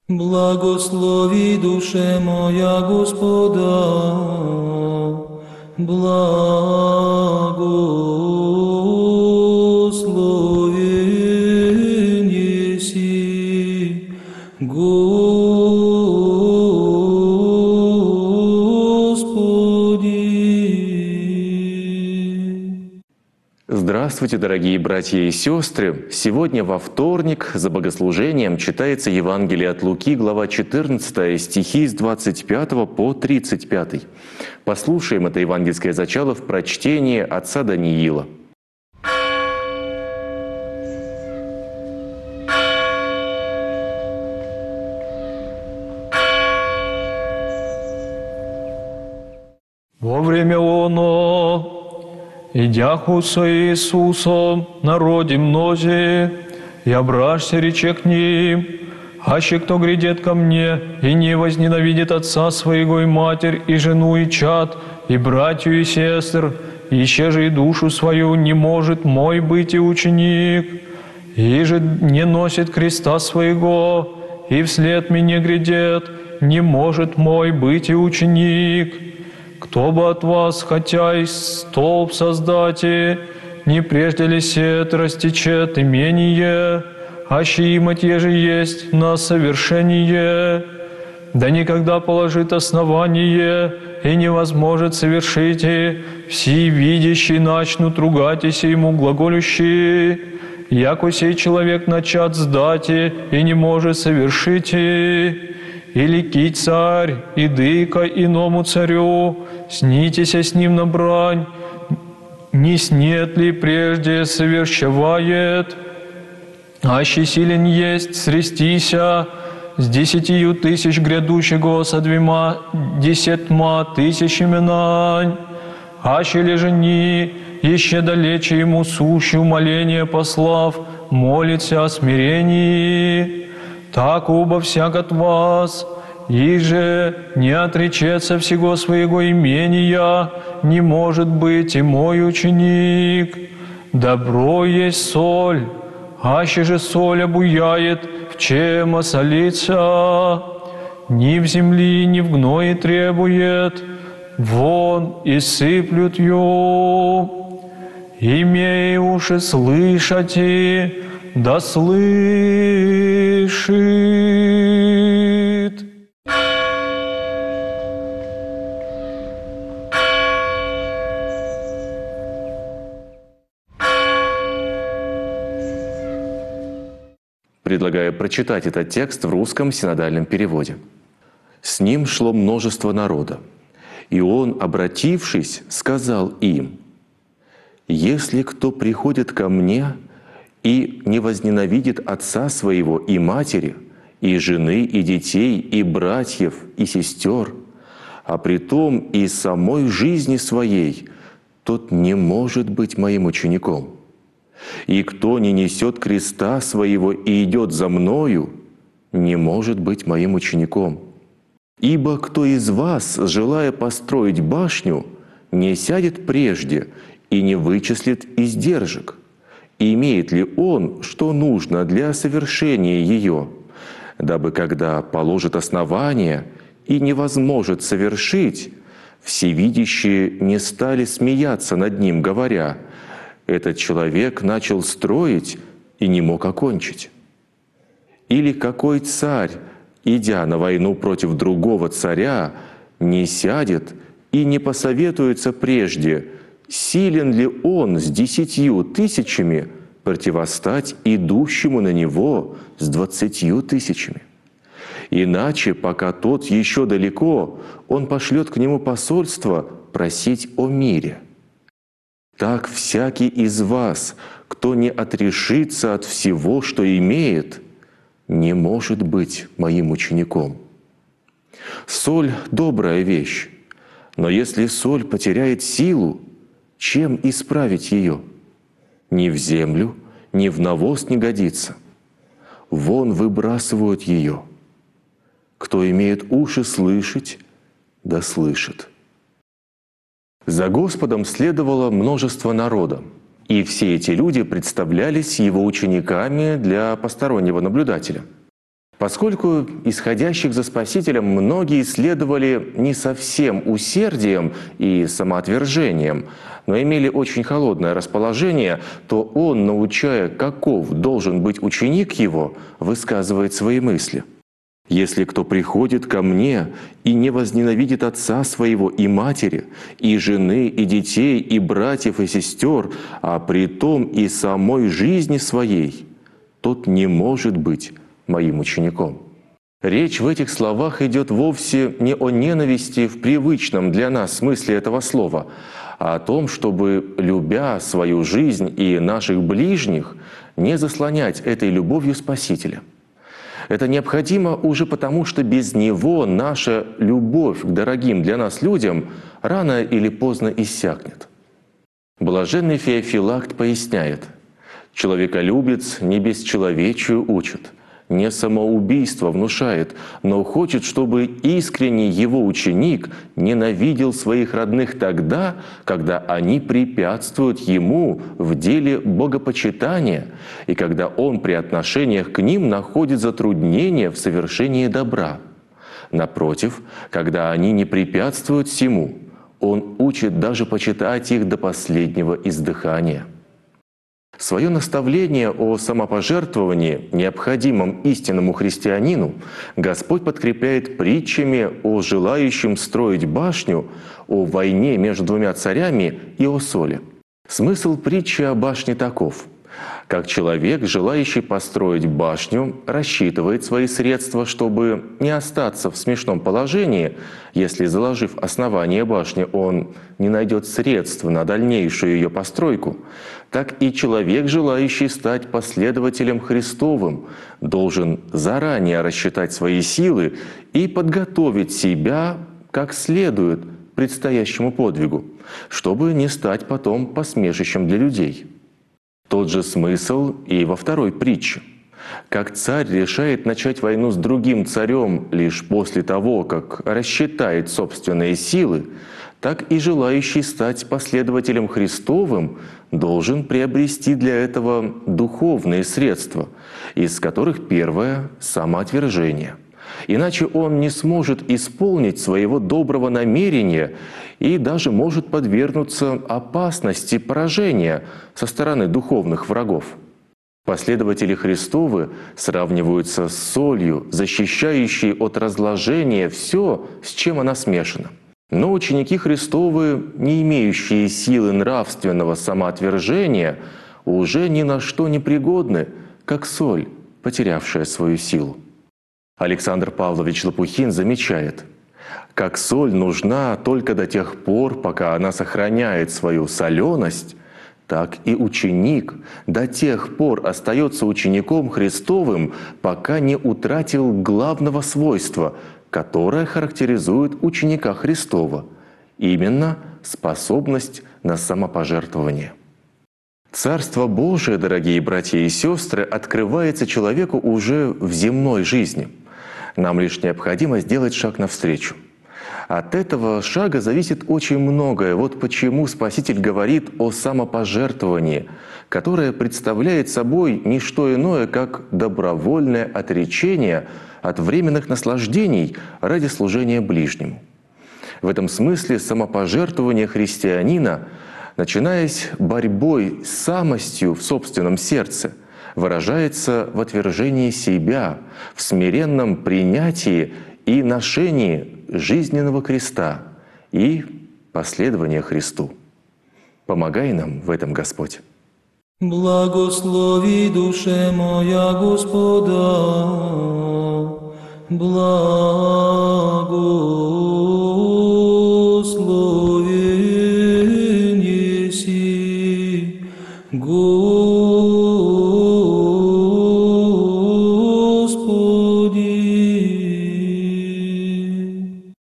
Благослови душе моя Господа, благословен еси Господи. Здравствуйте, дорогие братья и сестры! Сегодня во вторник за богослужением читается Евангелие от Луки, глава 14, стихи с 25 по 35. Послушаем это евангельское зачало в прочтении отца Даниила. Во время оно, идяху со Иисусом, народе мнози, и обращся рече к ним, аще кто грядет ко мне, и не возненавидит отца своего и матерь, и жену, и чад, и братью, и сестр, ище же и душу свою, не может мой быть и ученик, и же не носит креста своего, и вслед мне грядет, не может мой быть и ученик. Кто бы от вас, хотя и столб создати, не прежде ли сет растечет имение, аще имать же есть на совершение, да никогда положит основание, и невозможно совершить, и все видящие начнут ругатись ему глаголющие, яко сей человек начат сдати, и не может совершить, или ки царь, идыка иному царю, снитеся с ним на брань, не снет ли прежде совершавает, аще силен есть срестися с 10 000 грядущего со 20 000 нань, аще ли же ни, еще далече ему сущий умоление послав, молится о смирении. Так обо всяк от вас, и же не отречется всего своего имения, не может быть и мой ученик. Добро есть соль, аще же соль обуяет, в чем осолится, ни в земли, ни в гное требует, вон и сыплют ее. Имея уши слышати, да слышит. Предлагаю прочитать этот текст в русском синодальном переводе. «С ним шло множество народа, и он, обратившись, сказал им: „Если кто приходит ко мне и не возненавидит отца своего и матери, и жены, и детей, и братьев, и сестер, а притом и самой жизни своей, тот не может быть моим учеником. И кто не несет креста своего и идет за мною, не может быть моим учеником. Ибо кто из вас, желая построить башню, не сядет прежде и не вычислит издержек? И имеет ли он, что нужно для совершения ее, дабы, когда положит основание и невозможно совершить, всевидящие не стали смеяться над ним, говоря: этот человек начал строить и не мог окончить? Или какой царь, идя на войну против другого царя, не сядет и не посоветуется прежде, силен ли он с 10 000 противостать идущему на него с 20 000? Иначе, пока тот еще далеко, он пошлет к нему посольство просить о мире. Так всякий из вас, кто не отрешится от всего, что имеет, не может быть моим учеником. Соль — добрая вещь, но если соль потеряет силу, чем исправить ее? Ни в землю, ни в навоз не годится. Вон выбрасывают ее. Кто имеет уши слышать, да слышит». За Господом следовало множество народа, и все эти люди представлялись его учениками для постороннего наблюдателя. Поскольку исходящих за Спасителем многие следовали не совсем усердием и самоотвержением, но имели очень холодное расположение, то он, научая, каков должен быть ученик его, высказывает свои мысли. «Если кто приходит ко мне и не возненавидит отца своего и матери, и жены, и детей, и братьев, и сестер, а притом и самой жизни своей, тот не может быть моим учеником». Речь в этих словах идет вовсе не о ненависти в привычном для нас смысле этого слова, а о том, чтобы, любя свою жизнь и наших ближних, не заслонять этой любовью Спасителя. Это необходимо уже потому, что без Него наша любовь к дорогим для нас людям рано или поздно иссякнет. Блаженный Феофилакт поясняет: «Человеколюбец не бесчеловечию учит, не самоубийство внушает, но хочет, чтобы искренний его ученик ненавидел своих родных тогда, когда они препятствуют ему в деле богопочитания и когда он при отношениях к ним находит затруднения в совершении добра. Напротив, когда они не препятствуют сему, он учит даже почитать их до последнего издыхания». Свое наставление о самопожертвовании, необходимом истинному христианину, Господь подкрепляет притчами о желающем строить башню, о войне между двумя царями и о соли. Смысл притчи о башне таков: как человек, желающий построить башню, рассчитывает свои средства, чтобы не остаться в смешном положении, если, заложив основание башни, он не найдет средств на дальнейшую ее постройку, так и человек, желающий стать последователем Христовым, должен заранее рассчитать свои силы и подготовить себя как следует предстоящему подвигу, чтобы не стать потом посмешищем для людей. Тот же смысл и во второй притче. Как царь решает начать войну с другим царем лишь после того, как рассчитает собственные силы, так и желающий стать последователем Христовым должен приобрести для этого духовные средства, из которых первое — самоотвержение. Иначе он не сможет исполнить своего доброго намерения и даже может подвергнуться опасности поражения со стороны духовных врагов. Последователи Христовы сравниваются с солью, защищающей от разложения все, с чем она смешана. Но ученики Христовы, не имеющие силы нравственного самоотвержения, уже ни на что не пригодны, как соль, потерявшая свою силу. Александр Павлович Лопухин замечает: как соль нужна только до тех пор, пока она сохраняет свою соленость, так и ученик до тех пор остается учеником Христовым, пока не утратил главного свойства, которое характеризует ученика Христова, именно способность на самопожертвование. Царство Божие, дорогие братья и сестры, открывается человеку уже в земной жизни. Нам лишь необходимо сделать шаг навстречу. От этого шага зависит очень многое. Вот почему Спаситель говорит о самопожертвовании, которое представляет собой не что иное, как добровольное отречение от временных наслаждений ради служения ближнему. В этом смысле самопожертвование христианина, начинаясь борьбой с самостью в собственном сердце, выражается в отвержении себя, в смиренном принятии и ношении жизненного креста и последования Христу. Помогай нам в этом, Господь. Благослови душе моя Господа, благословен еси, Господи.